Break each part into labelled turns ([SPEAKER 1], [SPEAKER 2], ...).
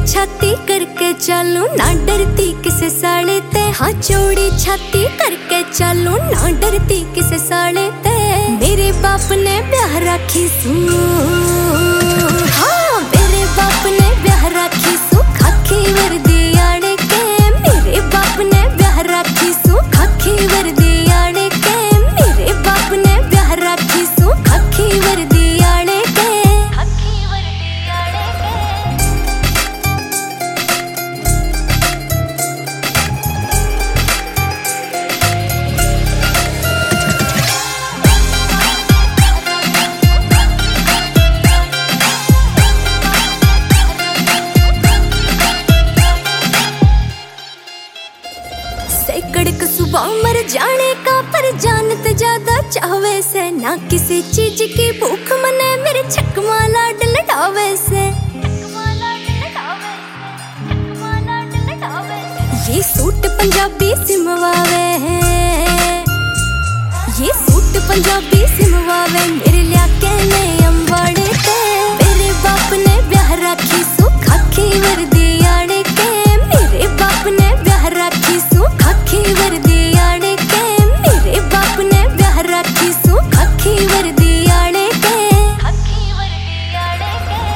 [SPEAKER 1] छाती करके चालू ना डरती किसे साले ते। हाँ चौड़ी छाती करके चालू ना डरती किसे साले ते। मेरे बाप ने ब्याह राखी सू, हाँ मेरे बाप ने ब्याह राखी सू खाकी वर्दी आड़े के। मेरे बाप ने ब्याह राखी सू खाकी वर्दी आड़े के। मेरे बाप ने ब्याह राखी सू खाकी वर्दी आड़े के। खाकी वर्दी आड़े कड़क सुबह मर जाने का पर जानत ज्यादा चाहवे से। ना किसी चीज की भूख मने मेरे छकमा लाड लटावे से। ये सूट पंजाबी सिमवावे है, ये सूट पंजाबी सिमवावे मेरे लिया के ने अम्बाड़े ते। मेरे बाप ने ब्याह राखी सू खाकी वर्दी आड़े के। मेरे बाप ने ब्याह राखी सू खाकी वर्दी आड़े के। मेरे बाप ने ब्याह राखी सू खाकी वर्दी आड़े के। खाकी वर्दी आड़े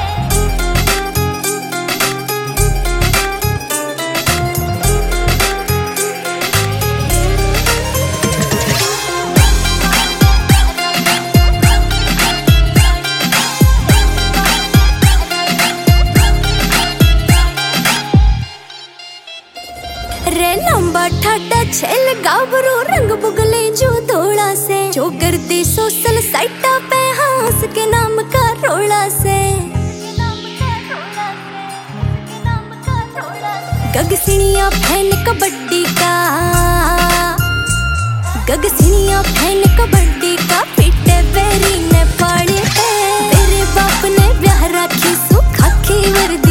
[SPEAKER 1] रे लंबा ठाडा छेल गाबरू रंग बुगले जो धोला से। जो गर्दी सोशल साइटा पे हंस के नाम का रोला से। गगसिनिया फैन कबड्डी का, गगसिनिया फैन कबड्डी का पीटे बेरी ने पाड़े। मेरे बाप ने ब्याह राखी सू खाकी वर्दी